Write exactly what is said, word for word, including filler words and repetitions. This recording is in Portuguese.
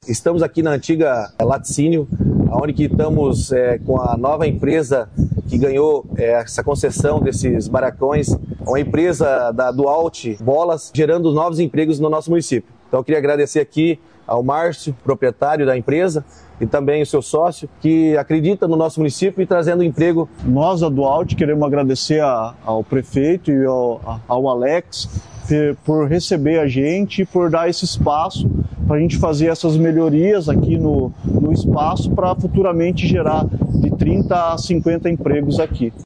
Estamos aqui na antiga Laticínio, onde que estamos é, com a nova empresa que ganhou é, essa concessão desses barracões, uma empresa da Dualt Bolas, gerando novos empregos no nosso município. Então eu queria agradecer aqui ao Márcio, proprietário da empresa, e também o seu sócio, que acredita no nosso município e trazendo emprego. Nós, da Dualt, queremos agradecer a, ao prefeito e ao, ao Alex por receber a gente e por dar esse espaço para a gente fazer essas melhorias aqui no, no espaço para futuramente gerar de trinta a cinquenta empregos aqui.